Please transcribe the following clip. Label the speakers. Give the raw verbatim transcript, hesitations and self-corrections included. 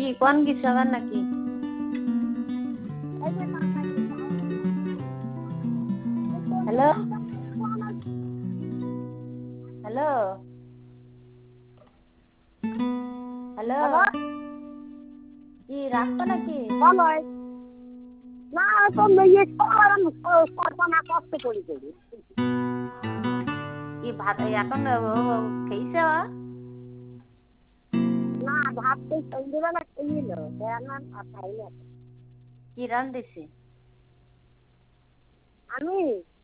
Speaker 1: কোন কিছু আবার নাকি? হ্যালো হ্যালো হ্যালো কি রাখতো নাকি?
Speaker 2: না তো মেয়ে কল্পনা কষ্ট করি করি
Speaker 1: কি ভাত এখন খেয়েছে?
Speaker 2: না ভাত তো সন্ধ্যেবেলা খেলিল কেন খাইল
Speaker 1: কি রান দিছে?
Speaker 2: আমি